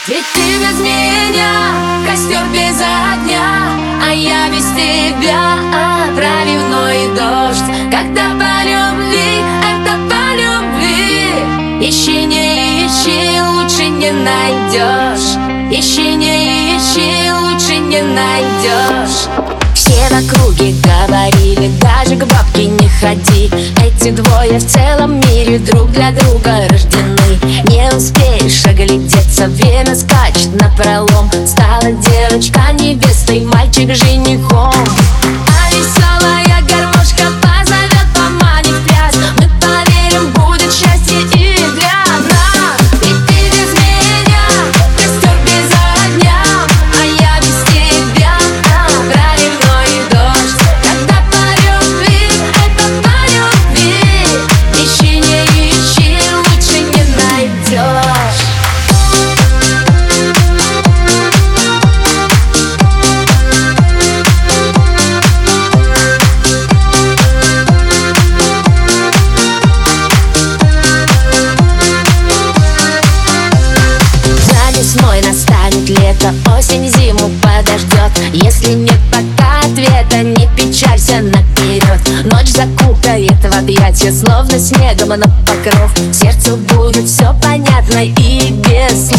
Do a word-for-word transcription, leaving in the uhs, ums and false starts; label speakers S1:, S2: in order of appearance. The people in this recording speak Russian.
S1: Ведь ты без меня, костер без огня, а я без тебя, проливной дождь. Когда по любви, это по любви. Ищи, не ищи, лучше не найдешь. Ищи, не ищи, лучше не найдешь. Все в округе говорили, даже к бабке не ходи. Эти двое в целом мире друг для друга рождены. Не успеешь оглядеться, время скачет напролом. Стала девочка невестой, мальчик женихом. А веселая гармошка позовет, поманит в пляс. Мы поверим, будет счастье и для нас. Ведь ты без меня, костер без огня, а я без тебя, проливной дождь. Когда по любви, это по любви. Ищи, не ищи, лучше не найдешь. Весной настанет лето, осень зиму подождет. Если нет пока ответа, не печалься наперед. Ночь закутает в объятия, словно снегом на покров. Сердцу будет все понятно и без слов.